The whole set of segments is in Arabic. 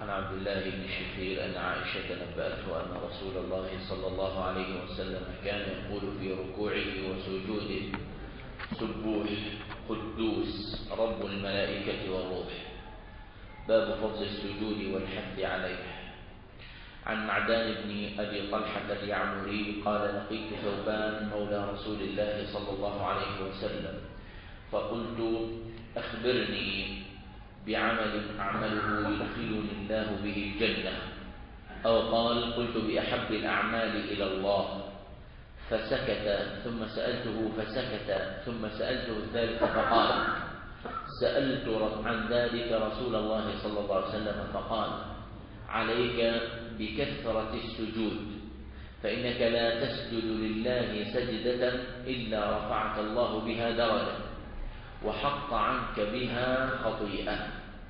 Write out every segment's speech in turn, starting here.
عن عبد الله بن شخير أن عائشة نبأته أن رسول الله صلى الله عليه وسلم كان يقول في ركوعه وسجوده: سبوح قدوس رب الملائكة والروح. باب فضل السجود والحث عليه. عن معدان بن أبي طلحة اليعمري قال: لقيت ثوبان مولى رسول الله صلى الله عليه وسلم فقلت: أخبرني بعمل أعمله يدخلني الله به الجنة، أو قال: قلت: بأحب الأعمال إلى الله، فسكت، ثم سألته فسكت، ثم سألته الثالث فقال: سألت عن ذلك رسول الله صلى الله عليه وسلم فقال: عليك بكثرة السجود، فإنك لا تسجد لله سجدة إلا رفعك الله بها درجة وحط عنك بها خطيئة.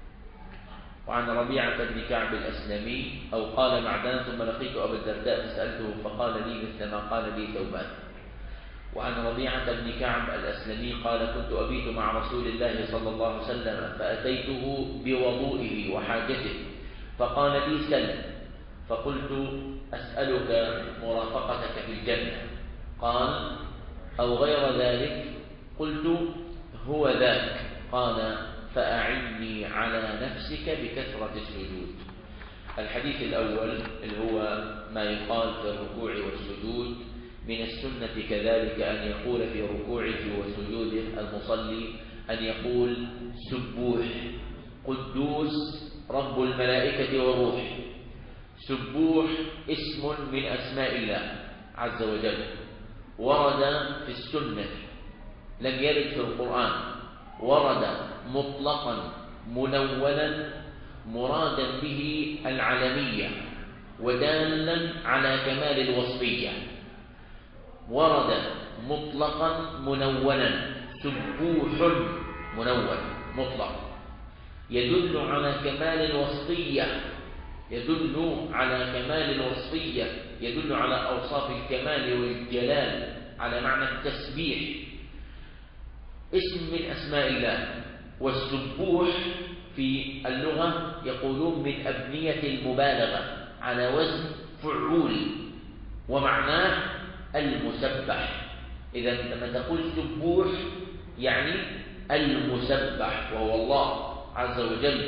وعن ربيعة بن كعب الأسلمي أو قال معدان: ثم لقيت أبا الدرداء فسألته فقال لي مثل ما قال لي ثوبان. وعن ربيعة بن كعب الأسلمي قال: كنت أبيت مع رسول الله صلى الله عليه وسلم فأتيته بوضوئه وحاجته فقال لي: سل. فقلت: أسألك مرافقتك في الجنة. قال: أو غير ذلك؟ قلت: هو ذاك. قال: فأعني على نفسك بكثرة السجود. الحديث الأول اللي هو ما يقال في الركوع والسجود، من السنة كذلك أن يقول في ركوعه وسجوده المصلي أن يقول: سبوح قدوس رب الملائكة والروح. سبوح اسم من أسماء الله عز وجل، ورد في السنة، لم يرد في القرآن، ورد مطلقا منولا مرادا به العلمية ودالا على كمال الوصفية. ورد مطلقا منولا، سبوح منون مطلق، يدل على كمال الوصفية، يدل على كمال الوصفية، يدل على أوصاف الكمال والجلال، على معنى التسبيح، اسم من أسماء الله. والسبوح في اللغة يقولون من أبنية المبالغة على وزن فعول، ومعناه المسبح. إذا لما تقول سبوح يعني المسبح، وهو الله عز وجل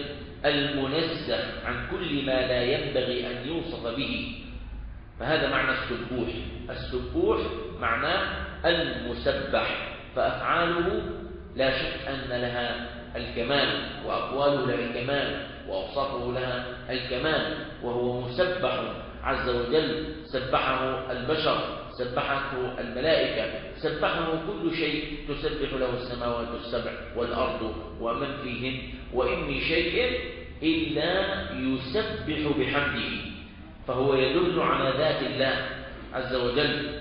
المنزه عن كل ما لا ينبغي أن يوصف به، فهذا معنى السبوح. السبوح معناه المسبح، فأفعاله لا شك أن لها الكمال، وأقواله لها الكمال، وأوصافه لها الكمال، وهو مسبح عز وجل. سبحه البشر، سبحته الملائكة، سبحه كل شيء تسبح له السماوات السبع والأرض ومن فيهن، وإن من شيء إلا يسبح بحمده. فهو يدل على ذات الله عز وجل،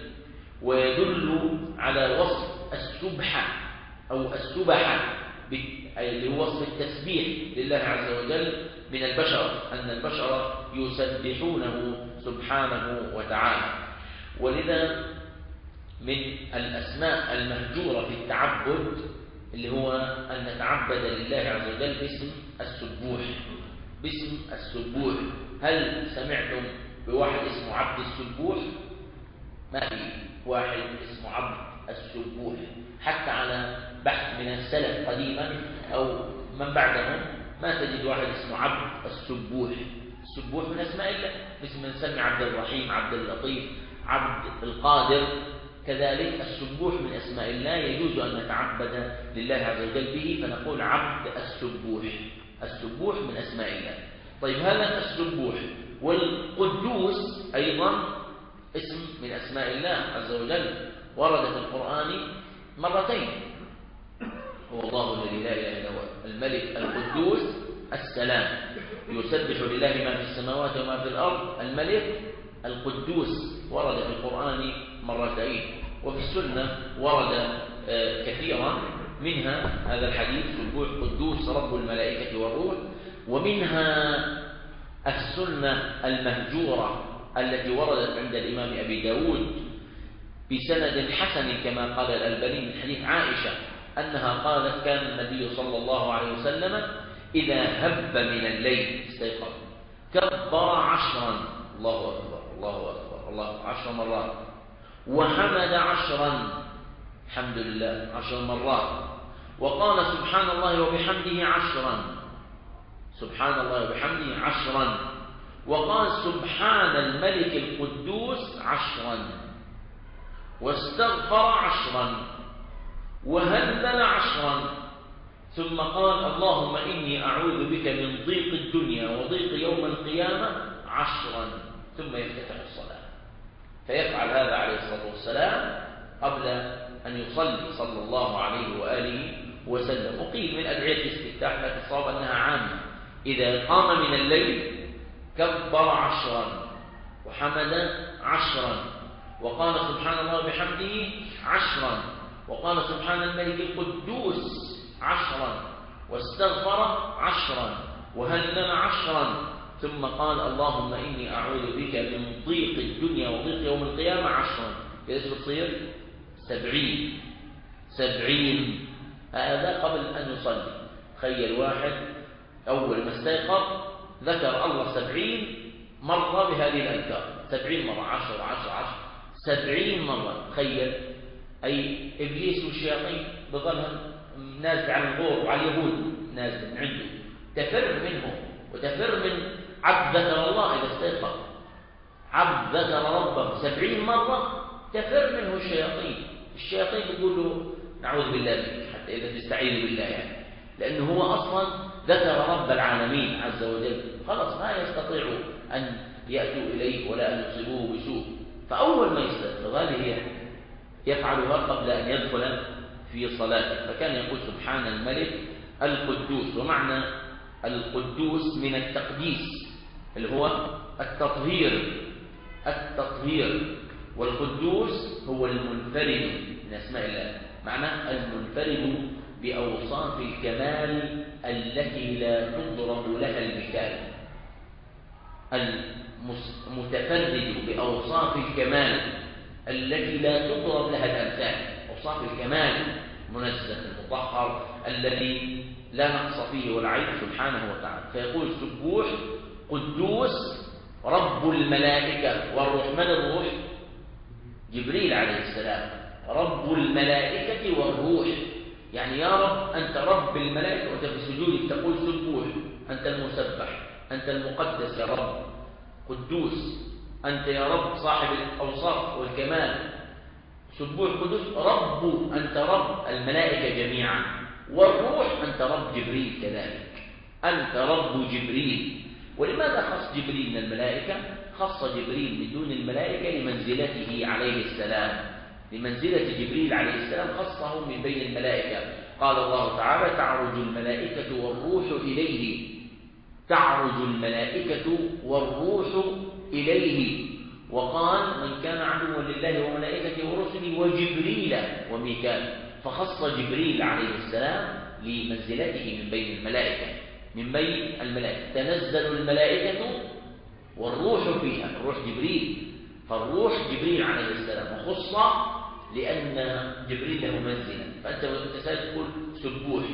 ويدل على وصف السبحة أو السبحة، اللي هو وصف التسبيح لله عز وجل من البشر، أن البشر يسبحونه سبحانه وتعالى. ولذا من الأسماء المهجورة في التعبد اللي هو أن نتعبد لله عز وجل باسم السبوح، باسم السبوح. هل سمعتم بواحد اسمه عبد السبوح؟ ما في واحد اسمه عبد السبوح، حتى على بحث من السلف قديما أو من بعدهم ما تجد واحد اسمه عبد السبوح. السبوح من أسماء الله، مثل من سمي عبد الرحيم، عبد اللطيف، عبد القادر، كذلك السبوح من أسماء الله، يجوز أن نتعبد لله عز وجل به فنقول عبد السبوح. السبوح من أسماء الله. طيب هذا السبوح. والقدوس أيضا اسم من أسماء الله عز وجل، ورد في القرآن مرتين: هو الله الذي لا إله إلا هو الملك القدوس السلام. يسبح لله ما في السماوات وما في الأرض الملك القدوس، ورد في القرآن مرتين، وفي السنة ورد كثيرا، منها هذا الحديث: سبوح قدوس رب الملائكة والروح. ومنها السنة المهجورة التي وردت عند الإمام أبي داود بسند حسن كما قال الألباني من حديث عائشة أنها قالت: كان النبي صلى الله عليه وسلم إذا هب من الليل استيقظ كبر 10 الله أكبر الله أكبر الله 10 مرات، وحمد 10 الحمد لله 10 مرات، وقال سبحان الله وبحمده 10 سبحان الله وبحمده 10، وقال سبحان الملك القدوس 10، واستغفر 10، وهلل 10، ثم قال اللهم إني أعوذ بك من ضيق الدنيا وضيق يوم القيامة 10، ثم يفتتح الصلاة. فيفعل هذا عليه الصلاة والسلام قبل أن يصلي صلى الله عليه وآله وسلم. وقيل من أدعية الاستفتاح لكن الصواب أنها عامة. إذا قام من الليل كبر 10 وحمد 10 وقال سبحان الله وبحمده 10 وقال سبحان الملك القدوس 10 واستغفر 10 وهلل 10، ثم قال اللهم إني أعوذ بك من ضيق الدنيا وضيق يوم القيامة 10. إذا بتصير 70. هذا قبل أن يصلي. تخيل واحد أول ما استيقظ ذكر الله 70 مرة بهذه الأذكار، 70 مرة 10 10 10 70 مرة. تخيل أي إبليس والشياطين بظلهم نازل على الغور وعلى اليهود نازل من عنده، تفر منهم وتفر من عبد ذكر الله. إذا استيقظ عبد ذكر ربه 70 مرة تفر منه الشياطين يقول له نعوذ بالله منك، حتى إذا تستعيذ بالله يعني، لأنه هو أصلا ذكر رب العالمين عز وجل، خلاص ما يستطيعوا أن يأتوا إليه ولا أن يصيبوه بسوء. فأول ما يستيقظ هذه يفعلها قبل أن يدخل في صلاته. فكان يقول سبحان الملك القدوس، ومعنى القدوس من التقديس اللي هو التطهير، والقدوس هو المنفرد من أسماء الله، معنى المنفرد بأوصاف الكمال التي لا تضرب لها المثال، المتفرد بأوصاف الكمال التي لا تضرب لها الأمثال، أوصاف الكمال منزه المطهر الذي لا نقص فيه ولا عيب سبحانه وتعالى. فيقول سبوح قدوس رب الملائكة والروح. من الروح؟ جبريل عليه السلام. رب الملائكة والروح، يعني يا رب أنت رب الملائكة، وأنت في سجودك تقول سبوح، أنت المسبح، أنت المقدس يا رب. قدوس أنت يا رب صاحب الأوصاف والكمال. سبوح قدوس رب، أنت رب الملائكة جميعا، والروح أنت رب جبريل كذلك، أنت رب جبريل. ولماذا خص جبريل من الملائكة؟ خص جبريل من دون الملائكة لمنزلته عليه السلام، لمنزلة جبريل عليه السلام خصه من بين الملائكة. قال الله تعالى تعرج الملائكة والروح إليه، تعرج الملائكة والروح إليه. وقال من كان عدوا لله وملائكته ورسله وجبريل وميكال، فخص جبريل عليه السلام لمنزلته من بين الملائكة. من بين الملائكة تنزل الملائكة والروح فيها، الروح جبريل، فالروح جبريل عليه السلام وخص لأن جبريل له منزلة. فأنت تقول سبوح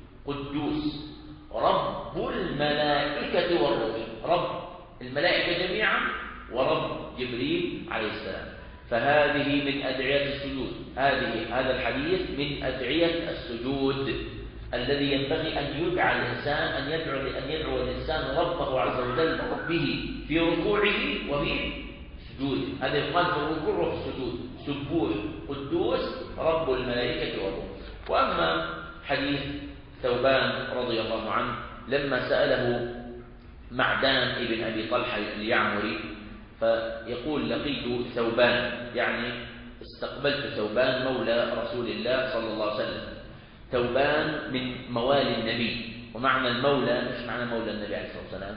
قدوس رب الملائكة والروح، رب الملائكة جميعا ورب جبريل عليه السلام. فهذه من أدعية السجود، هذا الحديث من أدعية السجود الذي ينبغي أن يدعى الإنسان، أن يدعو الإنسان ربه عز وجل به في ركوعه وفي سجوده. هذا يقال في الركوع وفي السجود، سبوح قدوس رب الملائكة والروح. وأما حديث ثوبان رضي الله عنه لما سأله معدان ابن أبي طلحة اليعمري، فيقول لقيت ثوبان، يعني استقبلت ثوبان مولى رسول الله صلى الله عليه وسلم. ثوبان من موالي النبي، ومعنى المولى مش معنى مولى النبي عليه الصلاة والسلام،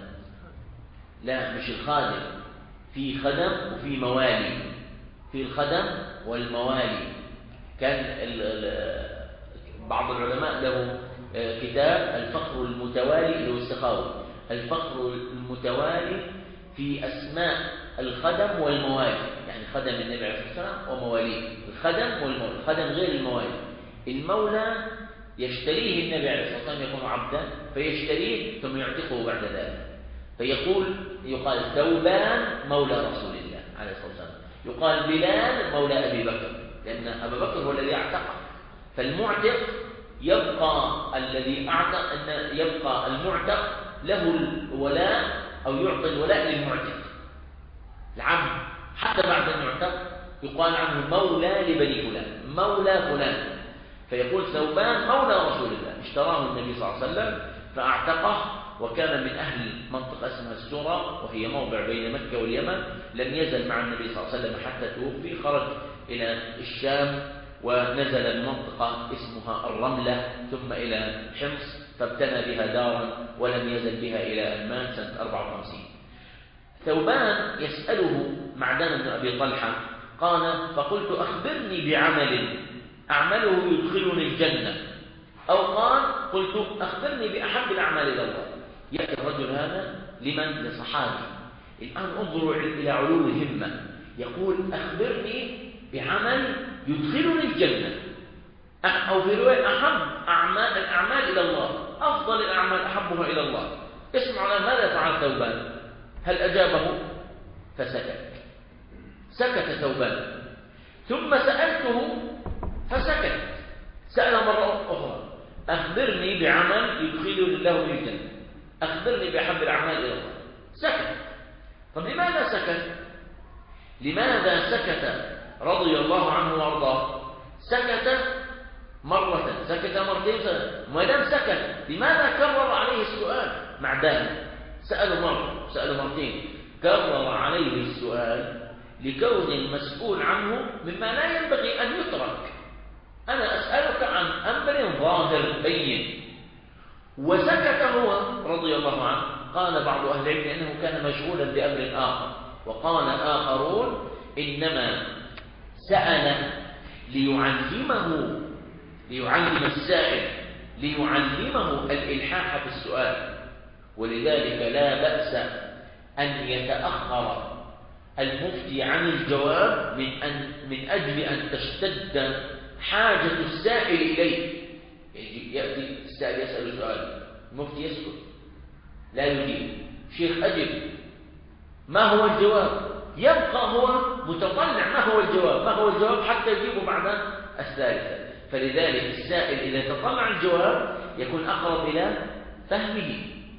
لا مش الخادم، في خدم وفي موالي، في الخدم والموالي. كان بعض العلماء له كتاب الفقر المتوالي اللي هو السخاوي، الفقر المتوالي في أسماء الخدم والموالي، يعني خدم النبي عليه الصلاة والسلام ومواليه، الخدم والمولى، الخدم غير الموالي. المولى يشتريه النبي عليه الصلاة والسلام، يكون عبدا فيشتريه ثم يعتقه بعد ذلك. يقال ثوبان مولى رسول الله عليه الصلاة والسلام، يقال بلال مولى أبي بكر، لأن أبا بكر هو الذي اعتقه. فالمعتق يبقى الذي أعتق، أن يبقى المعتق له الولاء أو يعطي الولاء للمعتق. العبد حتى بعد أن يعتق يقال عنه مولى لبني فلان، مولى فلان. فيقول ثوبان مولى رسول الله اشتراه النبي صلى الله عليه وسلم فأعتقه، وكان من أهل منطقة اسمها السورة، وهي موضع بين مكة واليمن. لم يزل مع النبي صلى الله عليه وسلم حتى توفي، خرج إلى الشام ونزل بمنطقة اسمها الرملة، ثم إلى حمص فابتنى بها دارا، ولم يزل بها إلى أن مات سنة 54. ثوبان يسأله معدان بن أبي طلحة قال: فقلت أخبرني بعمل أعمله يدخلني الجنة، أو قلت أخبرني بأحب الأعمال إلى الله. يأتي الرجل هذا لمن؟ لصحابي. الآن انظروا إلى علو الهمة، يقول: أخبرني بعمل يدخلني الجنة، أو في رواية أحب الأعمال إلى الله، أفضل الأعمال أحبها إلى الله. اسمعوا ماذا فعل ثوبان؟ هل أجابه؟ فسكت. سكت ثوبان، ثم سألته فسكت. سأل مرة أخرى: أخبرني بعمل يدخلني الله الجنة، أخبرني بأحب الأعمال إلى الله. سكت. طب لماذا سكت؟ لماذا سكت رضي الله عنه وارضاه؟ سكت مرة، سكت مرتين، ما دام سكت لماذا كرر عليه السؤال؟ معدان سأله مرة، سأله مرتين، كرر عليه السؤال لكون المسؤول عنه مما لا ينبغي أن يترك. أنا أسألك عن أمر ظاهر بين. وسكت هو رضي الله عنه. قال بعض أهل العلم أنه كان مشغولا بأمر آخر، وقال آخرون إنما سأل ليعلم السائل، ليعلمه الإلحاح في السؤال. ولذلك لا بأس أن يتأخر المفتي عن الجواب من أجل أن تشتد حاجة السائل إليه. يأتي السائل يسأل سؤال، المفتي يسكت لا يجيب، شيخ أجب، ما هو الجواب؟ يبقى هو متطلع ما هو الجواب حتى يجيبه بعد الثالثة. فلذلك السائل إذا تطلع الجواب يكون أقرب إلى فهمه.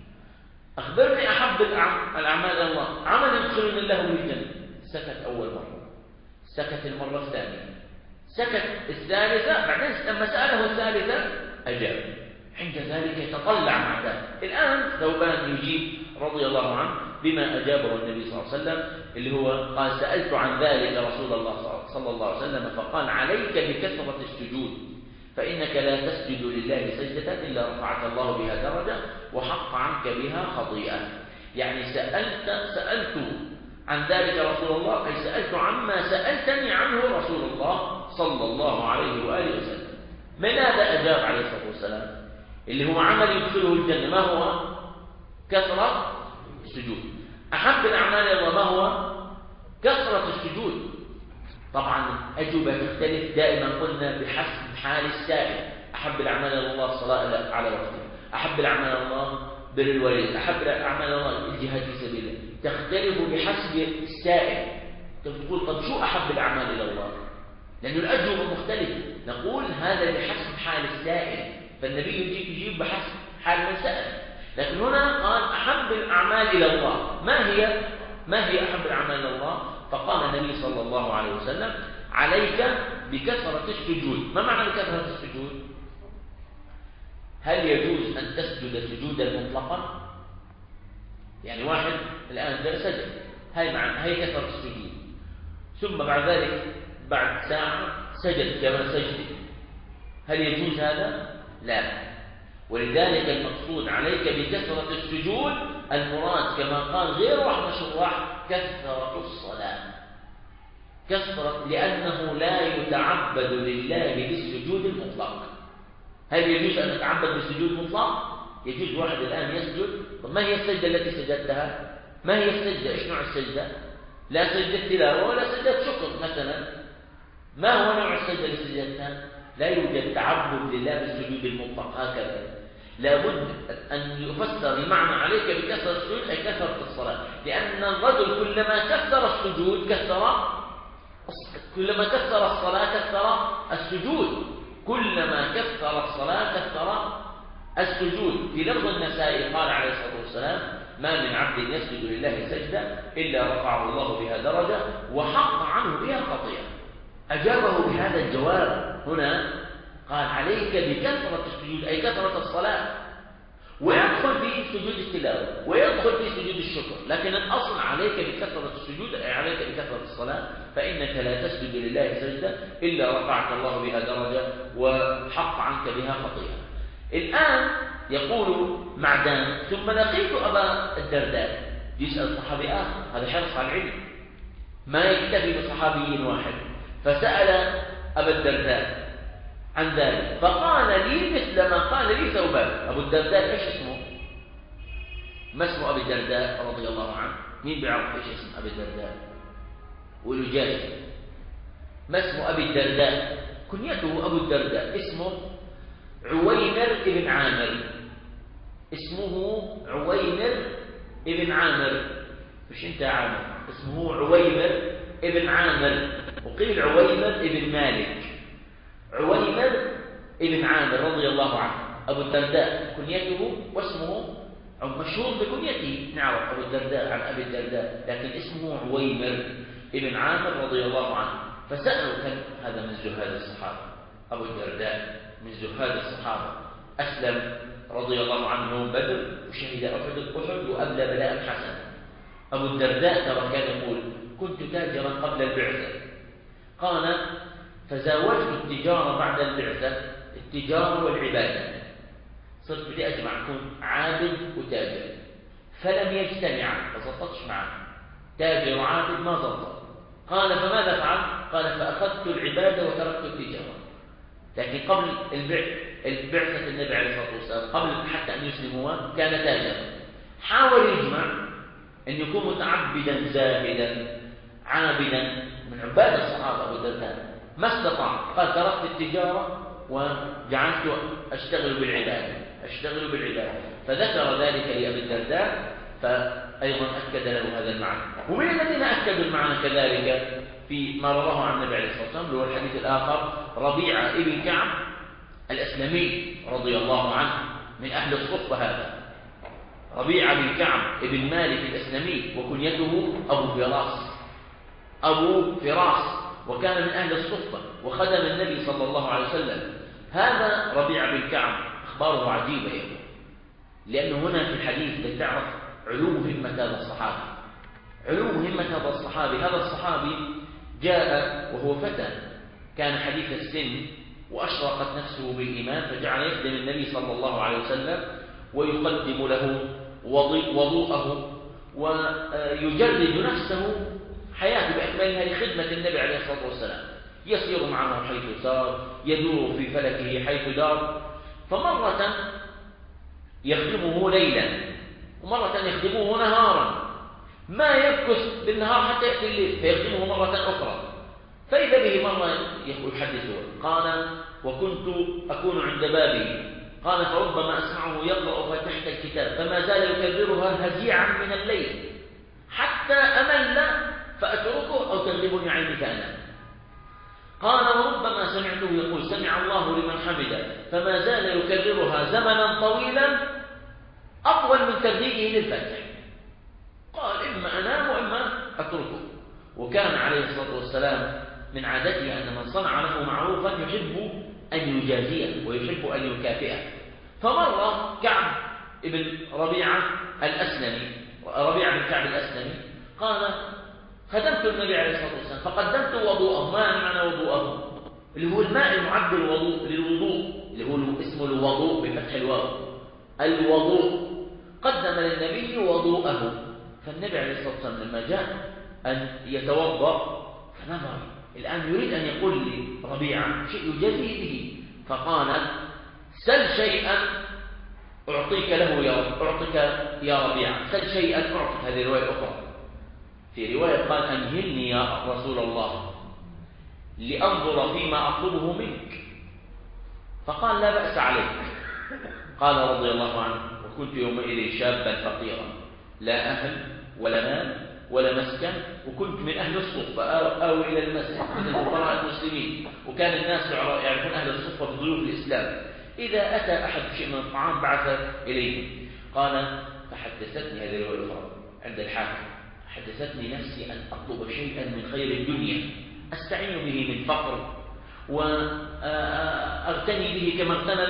أخبرني أحب الأعمال إلى الله، عمل يدخلني الله بالجنة. سكت أول مرة، سكت المرة الثانية، سكت الثالثة، بعدين لما سأله الثالثة أجاب. عند ذلك يتطلع مع ذلك. الآن ثوبان يجيب رضي الله عنه بما أجابه النبي صلى الله عليه وسلم، اللي هو قال: سألت عن ذلك رسول الله صلى الله عليه وسلم فقال: عليك بكثرة السجود، فإنك لا تسجد لله سجدة إلا رفعك الله بها درجة وحق عنك بها خطيئة. يعني سألت عن ذلك رسول الله، أي سألت عما سألتني عنه رسول الله صلى الله عليه وآله وسلم. من هذا أجاب عليه الصلاة والسلام؟ اللي هو عمل يدخله الجنة. ما هو؟ كثرة السجود. أحب الأعمال إلى الله ما هو؟ كثرة السجود. طبعا أجوبة تختلف، دائما قلنا بحسب حال السائل. أحب الأعمال إلى الله الصلاة على وقته، أحب الأعمال إلى الله بر الوالد، أحب الأعمال إلى الله الجهاد في سبيل الله. تختلف بحسب السائل. تقول: طب شو أحب الأعمال إلى الله؟ لأن الأجوبة مختلفة. نقول هذا بحسب حال السائل، فالنبي يجيب بحسب حال من سأل. لكن هنا قال: أحب الأعمال إلى الله. ما هي أحب الأعمال إلى الله؟ فقال النبي صلى الله عليه وسلم: عليك بكثرة السجود. ما معنى بكثرة السجود؟ هل يجوز أن تسجد سجودا مطلقا؟ يعني واحد الآن سجد، هي كثرة السجود، ثم بعد ذلك بعد ساعة سجد كما سجد، هل يجوز هذا؟ لا. ولذلك المقصود عليك بكثرة السجود، المراد كما قال غير واحد شراح كثرة الصلاة، كثرة، لأنه لا يتعبد لله بالسجود المطلق. هل يجوز أن نتعبد بالسجود المطلق؟ يجوز واحد الآن يسجد. طب ما هي السجدة التي سجدتها؟ ما هي السجدة؟ إيش نوع السجدة؟ لا سجدة تلاوة ولا سجدة شكر مثلا. ما هو نوع السجدة التي سجدتها؟ لا يوجد تعبد لله بالسجود المطلق هكذا. لابد أن يفسر المعنى عليك بكثرة السجود، أي كثرة الرجل كلما كثر السجود كلما كثر الصلاة كثر السجود، كلما كثر الصلاة كثر السجود. في لفظ النسائي قال عليه الصلاة والسلام: ما من عبد يسجد لله سجدة إلا رفعه الله بها درجة وحق عنه بها خطيئة. أجابه بهذا الجواب هنا، قال: عليك بكثرة السجود، أي كثرة الصلاة، ويدخل في سجود التلاوة ويدخل في سجود الشكر، لكن الأصل عليك بكثرة السجود، أي عليك بكثرة الصلاة، فإنك لا تسجد لله سجدة إلا رفعك الله بها درجة وحق عنك بها خطيئة. الآن يقول معدان: ثم لقيت أبا الدرداء. يسأل الصحابي هذا حرص على العلم، ما يكتفي بصحابي واحد، فسأل أبا الدرداء عن ذلك، فقال لي مثل ما قال لي ثوبان. أبو الدرداء إيش اسمه؟ ما اسمه أبي الدرداء رضي الله عنه؟ مين بيعرف إيش اسم أبي الدرداء؟ ولجاج. ما اسمه أبي الدرداء؟ كنيته أبو الدرداء، اسمه عويمر ابن عامر. اسمه عويمر ابن عامر، مش انت عامر، اسمه عويمر ابن عامر، وقيل عويمر ابن مالك. عويمر ابن عامر رضي الله عنه، أبو الدرداء كنيته واسمه مشهور بكنيته، نعرف أبو الدرداء عن أبي الدرداء، لكن اسمه عويمر ابن عامر رضي الله عنه. فسألوا: كان هذا من زهاد الصحابة، أبو الدرداء من زهاد الصحابة، أسلم رضي الله عنه يوم بدر وشهد أحد وأبلى بلاء حسنا. أبو الدرداء ترى كان يقول: كنت تاجرا قبل البعثة، قال: فزاوجت التجارة بعد البعثة، التجارة والعبادة، صرت بدي أجمع أكون عابد وتاجر، فلم يجتمعا، ما زبطتش معا، تاجر وعابد ما زبط. قال: فماذا فعل؟ قال: فأخذت العبادة وتركت التجارة. لكن قبل البعثة النبي عليه الصلاة والسلام، قبل حتى أن يسلم هو كان تاجرا، حاول يجمع أن يكون متعبدا زاهدا عابدا، من عباد الصحابة أبو الدرداء، ما استطاع. قال: تركت التجارة وجعلت أشتغل بالعبادة. فذكر ذلك لأبي الدرداء، فأيضا أكد له هذا المعنى. ومن الذين أكدوا المعنى كذلك في ما رواه عن النبي عليه الصلاة والسلام هو الحديث الآخر، ربيعة ابن كعب الأسلمي رضي الله عنه، من أهل الصفة. هذا ربيعة بن كعب ابن مالك الأسلمي، وكنيته أبو فراس، وكان من أهل الصفة وخدم النبي صلى الله عليه وسلم. هذا ربيعة بن كعب أخباره عجيبة يعني، لأنه هنا في الحديث لتعرف علو همة هذا الصحابي. هذا الصحابي جاء وهو فتى، كان حديث السن، وأشرقت نفسه بالإيمان، فجعل يخدم النبي صلى الله عليه وسلم ويقدم له وضوءه ويجرد نفسه حياته بأكملها لخدمة النبي عليه الصلاة والسلام، يسير معه حيث سار، يدور في فلكه حيث دار. فمرة يخدمه ليلا ومرة يخدمه نهارا، ما يمكث بالنهار حتى يأتي الليل، فيخدمه مرة أخرى. فإذا به مرة يحدثه، قال: وكنت أكون عند بابه، قال: فربما أسمعه يقرأ فاتحة الكتاب، فما زال يكررها هزيعا من الليل حتى أمل فأتركه أو تغلبني عيني فأنام. قال: وربما سمعته يقول: سمع الله لمن حمده، فما زال يكررها زمنا طويلا أطول من ترديده للفتح. قال: إما أنام وإما أتركه. وكان عليه الصلاة والسلام من عادته أن من صنع له معروفا يحب أن يجازيه ويحب أن يكافئه. فمر كعب بن ربيعة بن كعب الأسلمي، قال: خدمت النبي عليه الصلاة والسلام فقدمت وضوءه. ما معنى وضوءه؟ اللي هو الماء المعد للوضوء، اللي هو اسمه الوضوء بفتح الواو، الوضوء. قدم للنبي وضوءه. فالنبي عليه الصلاة والسلام لما جاء أن يتوضأ فنظر، الآن يريد أن يقول لربيعة شيء يجازيه به، فقال: سل شيئا أعطيك يا ربيعة، سل شيئا أعطيك. هذه رواية أخرى، في رواية قال: أنهلني يا رسول الله لأنظر فيما أطلبه منك. فقال: لا بأس عليك. قال رضي الله عنه: وكنت يومئذ شابا فقيرا، لا أهل ولا مال ولا مسكن، وكنت من أهل الصفة أو إلى المسجد من الفقراء المسلمين، وكان الناس يعرفون أهل الصفة بضيوف الإسلام، إذا أتى أحد شيء من الطعام بعث إليه. قال فحدثتني هذه الرواية الأخرى عند الحاكم، حدثتني نفسي أن أطلب شيئا من خير الدنيا أستعين به من فقر وأغتني به كما اغتنى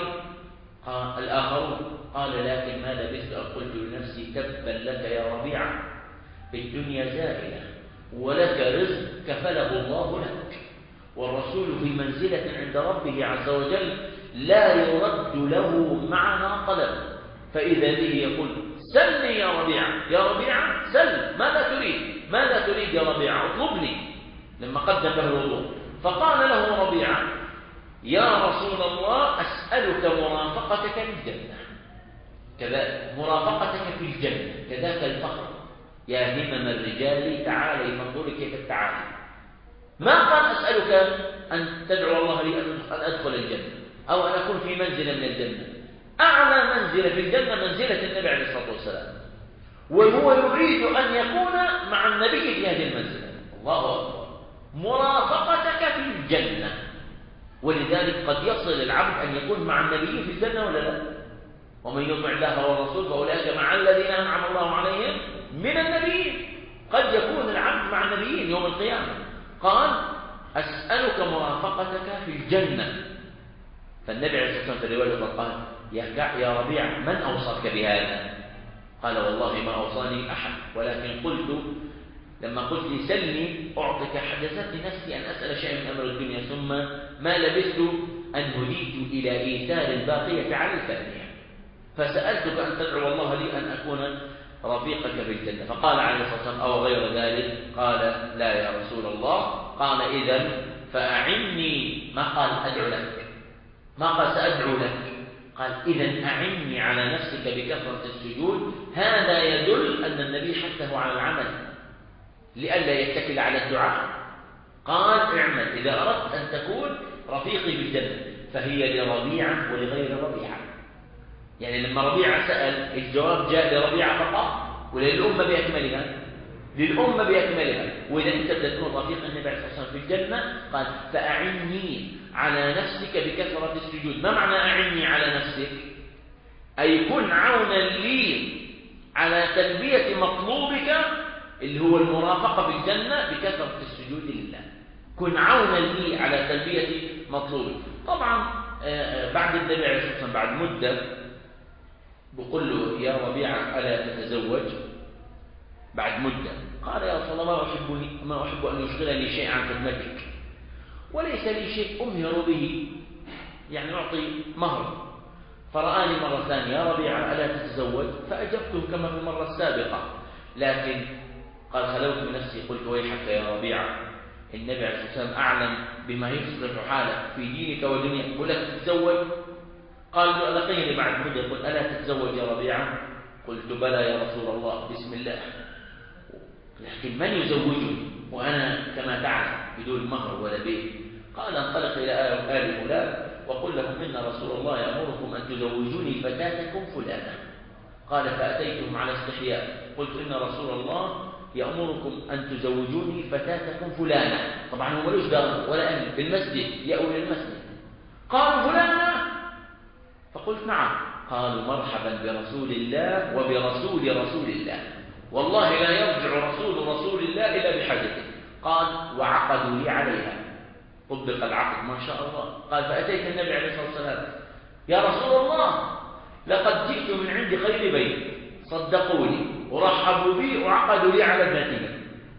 الآخرون. قال لكن ما لبثت أن قلت لنفسي تبا لك يا ربيعة، الدنيا زائلة ولك رزق كفله الله لك، والرسول في منزلة عند ربه عز وجل لا يرد له معنى طلب، فإذا به يقول سلني يا ربيعة، يا ربيعة سل، ماذا تريد يا ربيعة، اطلبني، لما قدم له الوضوء. فقال له ربيعة يا رسول الله أسألك مرافقتك في الجنة، كذلك مرافقتك في الجنة، كذاك الفخر يا همم الرجال تعالي فانظري كيف التعالي. ما قال أسألك أن تدعو الله لي أن أدخل الجنة أو أن أكون في منزلة من الجنة. أعلى منزلة في الجنة منزلة النبي عليه الصلاة والسلام، وهو يريد أن يكون مع النبي في هذه المنزلة. الله أكبر، مرافقتك في الجنة. ولذلك قد يصل العبد أن يكون مع النبي في الجنة ولا لا؟ ومن يطع الله والرسول فأولئك مع الذين أنعم الله عليهم من النبيين. قد يكون العبد مع النبيين يوم القيامة. قال أسألك مرافقتك في الجنة. فالنبي عليه الصلاة والسلام في الرواية قال يا ربيع من أوصاك بهذا؟ قال والله ما أوصاني أحد، ولكن لما قلت لي سلني أعطك حدثتني نفسي أن أسأل شيئا من أمر الدنيا، ثم ما لبثت أن هديت إلى إيثار الباقية على الفانية، فسألتك أن تدعو الله لي أن أكون رفيقك في الجنة. فقال عليه الصلاة والسلام أو غير ذلك؟ قال لا يا رسول الله. قال إذن فأعني، ما قال أدعو لك، ما قال سأدعو لك، قال إذن أعني على نفسك بكثرة السجود. هذا يدل أن النبي حثه على العمل لئلا يتكل على الدعاء. قال اعمل إذا أردت أن تكون رفيقي بالجنة، فهي لربيعة ولغير ربيعة. يعني لما ربيعة سأل الجواب جاء لربيعة فقط وللأمة بأكملها، للأمة بأكملها. وإذا أنت تكون رفيق النبي عليه الصلاة والسلام في الجنة قال فأعني على نفسك بكثرة السجود. ما معنى أعني على نفسك؟ أي كن عونا لي على تلبية مطلوبك اللي هو المرافقة في الجنة بكثرة السجود لله. كن عونا لي على تلبية مطلوبك. طبعا بعد النبي عليه الصلاة والسلام بعد مدة بقول له يا ربيعة ألا تتزوج؟ بعد مدة قال يا رسول الله ما أحب أن يشغلني شيء عن خدمتك، وليس لي شيء أمهر به، يعني أعطي مهر. فرآني مرة ثانية يا ربيعة ألا تتزوج؟ فأجبته كما في المرة السابقة، لكن قال خلوت بنفسي قلت ويحك يا ربيعة، النبي عليه الصلاة والسلام أعلم بما يصلح حالك في دينك ودنياك، قل لك تتزوج؟ قال لقيني بعد مدة قل ألا تتزوج يا ربيعة؟ قلت بلى يا رسول الله بسم الله، لكن من يزوجني وأنا كما تعلم بدون مهر ولا بيت؟ قال انطلق إلى آل فلان وقل لهم إن رسول الله يأمركم أن تزوجوني فتاتكم فلانة. قال فأتيتهم على استحياء قلت إن رسول الله يأمركم أن تزوجوني فتاتكم فلانة. طبعا هو ملوش دار ولا أهل في المسجد، يأوي للمسجد. قالوا فلانة؟ فقلت نعم. قالوا مرحبا برسول الله وبرسول رسول الله، والله لا يرجع رسول الله إلا بحاجته. قال وعقدوا لي عليها، طبق العقد ما شاء الله. قال فأتيت النبي عليه الصلاة والسلام يا رسول الله لقد جئت من عند خير بيت، صدقوني ورحبوا بي وعقدوا لي على ابنتهم،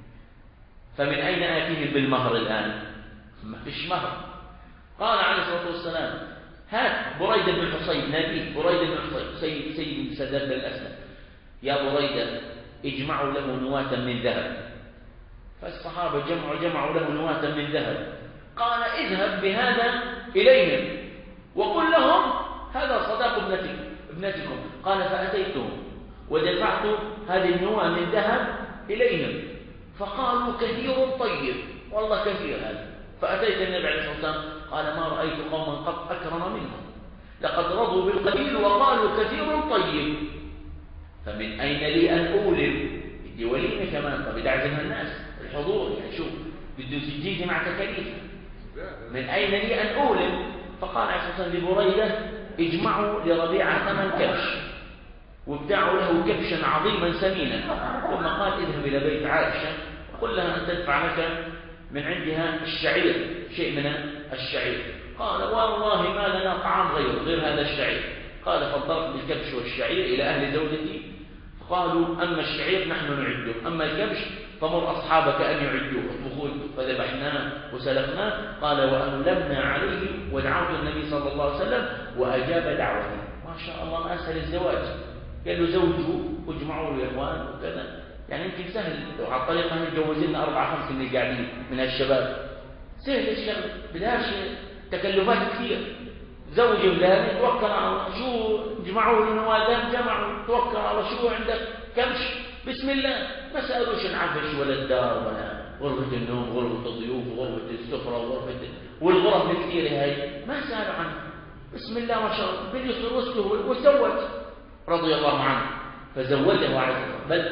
فمن أين آتيهم بالمهر الآن؟ ما فيش مهر. قال عليه الصلاة والسلام هات بريدة بن الحصيب، نبي بريدة بن الحصيب سيد سادات الأسلم، يا بريدة اجمعوا له نواة من ذهب. فالصحابة جمعوا له نواة من ذهب. قال اذهب بهذا إليهم وقل لهم هذا صداق ابنتكم. قال فأتيتهم ودفعت هذه النواة من ذهب إليهم فقالوا كثير طيب، والله كثير هذا. فأتيت النبي عليه الصلاة والسلام قال ما رأيت قوما قد أكرم منهم، لقد رضوا بالقليل وقالوا كثير طيب، فمن أين لي أن أولم؟ بدي وليمة كمان، طب يعزمها الناس الحضور، يعني شوف بده يجي مع تكاليف، من أين لي أن أولم؟ فقال عليه الصلاة والسلام لبريدة اجمعوا لربيعة 8 كبش وابتاعوا له كبشا عظيما سمينا، ثم قال اذهب إلى بيت عائشة وقل لها أن تدفع لك من عندها الشعير، شيء من الشعير. قال والله ما لنا طعام غير هذا الشعير. قال فانطلقت بالكبش والشعير إلى أهل زوجتي، قالوا أما الشعير نحن نعده، أما الكبش فمر أصحابك أن يعدوه، اطبخوه. فذبحناه وسلخناه. قال وأملمنا عليه ودعوت النبي صلى الله عليه وسلم وأجاب دعوته. ما شاء الله ما أسهل الزواج، قال له زوجه واجمعوا له يا إخوان وكذا، يعني يمكن سهل لو على الطريقة نتجوز لنا 4-5 من اللي قاعدين من هالشباب، سهل الشغل بدهاش تكلفات كثير. زوجي فلان توكل على الله، شو جمعوا له نوادم، جمعوا توكل على الله، شو عندك كبش بسم الله، ما سألوش العفش ولا الدار ولا غرفة النوم، غرفة الضيوف وغرفة السفرة والغرف الكثيرة هاي ما سألوا عنه، بسم الله ما شاء الله بل يصرسته وزوج رضي الله عنه. فزوجه عليه الصلاة، بل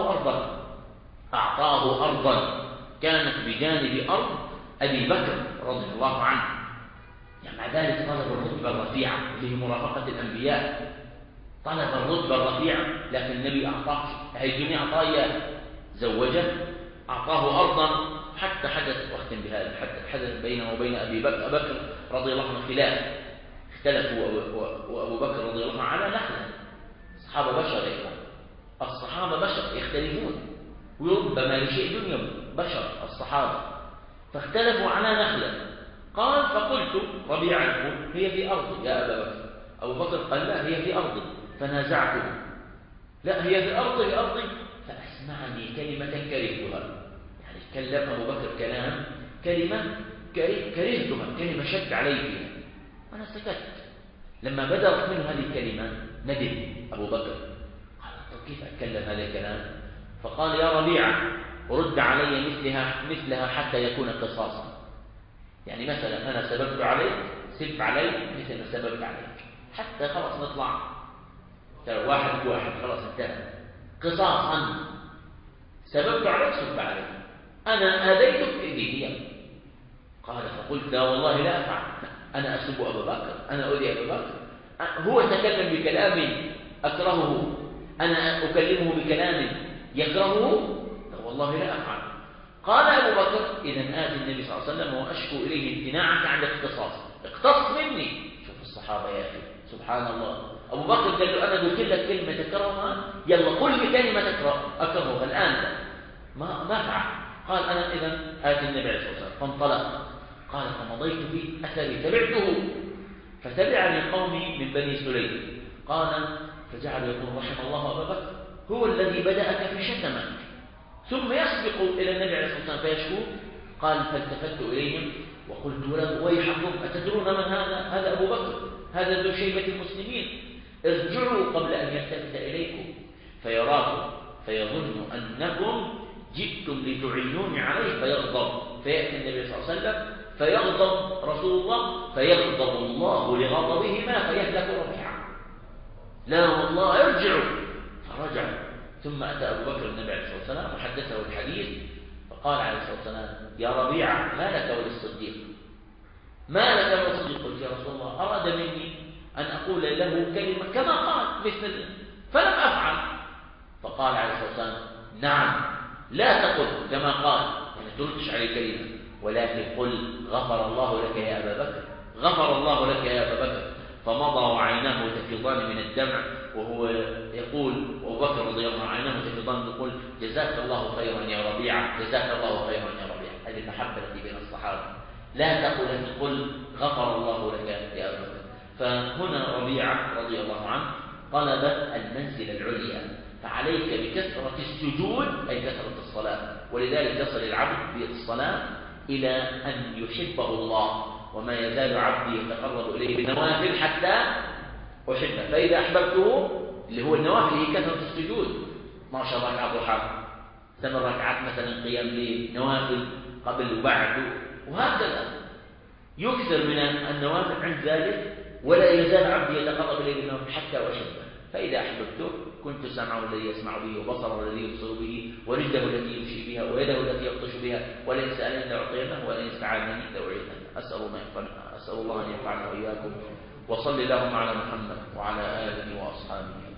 أعطاه أرضا كانت بجانب أرض أبي بكر رضي الله عنه، يعني مع ذلك طلب الرتبة الرفيعة اللي هي مرافقة الأنبياء، طلب الرتبة الرفيعة، لكن النبي أعطاه هي الدنيا عطايا، زوجه أعطاه أرضا، حتى حدث واختم بهذا، حتى حدث بينه وبين أبي بكر رضي الله عنه خلاف، اختلفوا وأبو بكر رضي الله عنه على نخلة. الصحابة بشر، الصحابة بشر يختلفون، وربما لشيء دنيوي، بشر الصحابة، فاختلفوا على نخلة. قال فقلت ربيعة يقول هي في أرضي يا أبا بكر، أبو بكر قال لا هي في أرضي، فنازعته، لا هي في أرضي، فأسمعني كلمة كرهتها، يعني كلم أبو بكر كلمة كرهتها، كلمة شد علي فيها، أنا سكت. لما بدرت منه هذه الكلمة ندم أبو بكر، قال طيب كيف أتكلم هذا الكلام؟ فقال يا ربيعة رد علي مثلها حتى يكون قصاصا، يعني مثلا أنا سببت عليك سب علي مثل ما سببت عليك، حتى خلاص نطلع واحد خلاص انتهى، قصاصا سببت عليك سب عليك، أنا آذيتك إيدي. قال فقلت لا والله لا أفعل، أنا أسب أبا بكر، أنا أؤذي أبا بكر، هو تكلم بكلام أكرهه، أنا أكلمه بكلام يكرهه، والله لا أفعل. قال أبو بكر إذا آتي النبي صلى الله عليه وسلم وأشكو إليه امتناعك عن الاقتصاص، اقتص مني. شوف الصحابة يا أخي سبحان الله، أبو بكر قال له أنا قلت لك كلمة تكرهها، يلا قل لي كلمة أكرهها الآن، ما فعل. قال أنا إذا آتي النبي عليه الصلاة والسلام، فانطلق. قال فمضيت في أثري تبعته، فتبعني قومي من بني سليم. قال فجعل يقول رحم الله أبا بكر هو الذي بدأك في شتمك، ثم يسبق إلى النبي عليه الصلاة والسلام فيشكو. قال فالتفت إليهم وقلت له ويحكم أتدرون من هذا أبو بكر، هذا ذو شيبة المسلمين، ارجعوا قبل أن يلتفت إليكم فيراكم فيظن أنكم جئتم لتعينوني عليه فيغضب، فيأتي النبي صلى الله عليه وسلم فيغضب رسول الله، فيغضب الله لغضبهما فيهلك ربيعة. لا والله ارجعوا. فرجعوا، ثم أتى أبو بكر النبي عليه الصلاة والسلام وحدثه الحديث، فقال عليه الصلاة والسلام يا ربيعة ما لك وللصديق، ما لك وللصديق؟ قلت يا رسول الله أراد مني أن أقول له كلمة كما قال مثل، فلم أفعل. فقال عليه الصلاة والسلام نعم لا تقل كما قال، يعني تردش عليه كلمة، ولكن قل غفر الله لك يا أبا بكر، غفر الله لك يا أبا بكر. فمضى وعيناه تفيضان من الدمع وهو يقول، وأبو بكر رضي الله عنه عيناه تفيضان يقول جزاك الله خيرا يا ربيعة، جزاك الله خيرا يا ربيعة. هذه المحبة التي بين الصحابة، لا تقل أن تقول غفر الله لك يا أبا بكر. فهنا ربيعة رضي الله عنه طلب المنزلة العليا، فعليك بكثرة السجود أي كثرة الصلاة، ولذلك يصل العبد بالصلاة إلى أن يحبه الله، وما يزال عبدي يتقرب إليه بالنوافل حتى أحبه، فإذا أحببته اللي هو النوافل هي كثرة السجود، 12 ركعة ضحى، 8 ركعات مثلا قيام ليل، نوافل قبل وبعد، وهكذا يكثر من النوافل عند ذلك، ولا يزال عبدي يتقرب إليه بالنوافل حتى أحبه. فإذا أحببته كنت سمعه الذي يسمع به وبصره الذي يبصر به ورجله التي يمشي بها ويده التي يبطش بها، ولئن سألني لأعطينه ولئن استعاذني لأعيذنه. أسأل الله أن ينفعنا وإياكم. وصل اللهم على محمد وعلى آله وأصحابه.